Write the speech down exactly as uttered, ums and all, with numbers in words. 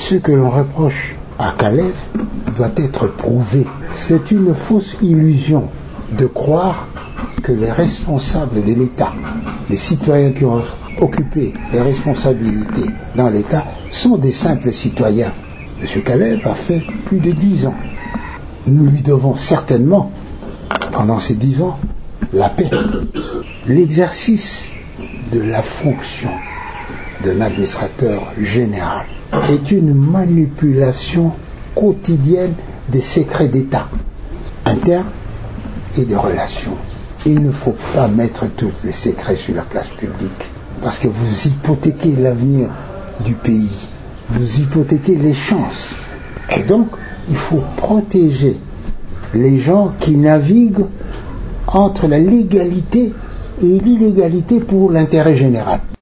ce que l'on reproche à Kalev doit être prouvé. C'est une fausse illusion de croire que les responsables de l'État, les citoyens qui ont occupé les responsabilités dans l'État, sont des simples citoyens. M. Kalev a fait plus de dix ans. Nous lui devons certainement, pendant ces dix ans, la paix. L'exercice de la fonction d'un administrateur général est une manipulation quotidienne des secrets d'État, internes et des relations. Il ne faut pas mettre tous les secrets sur la place publique, parce que vous hypothéquez l'avenir du pays, vous hypothéquez les chances. Et donc, il faut protéger les gens qui naviguent entre la légalité et l'illégalité pour l'intérêt général.